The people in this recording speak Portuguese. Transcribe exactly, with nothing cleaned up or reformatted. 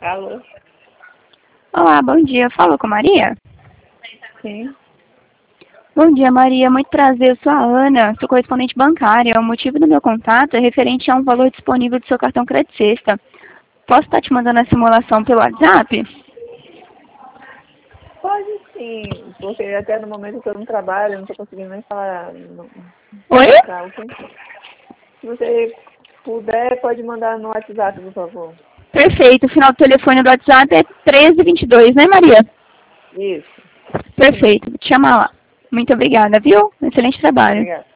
Alô? Olá, bom dia. Falo com Maria? Sim. Bom dia, Maria. Muito prazer. Eu sou a Ana, sou correspondente bancária. O motivo do meu contato é referente a um valor disponível do seu cartão Crédito Sexta. Posso estar te mandando a simulação pelo WhatsApp? Pode sim, porque até no momento que eu não trabalho, eu não estou conseguindo nem falar. Não, Oi? tá, ok? Se você puder, pode mandar no WhatsApp, por favor. Perfeito. O final do telefone do WhatsApp é treze vinte e dois, né, Maria? Isso. Perfeito. Vou te chamar lá. Muito obrigada, viu? Excelente trabalho. Obrigada.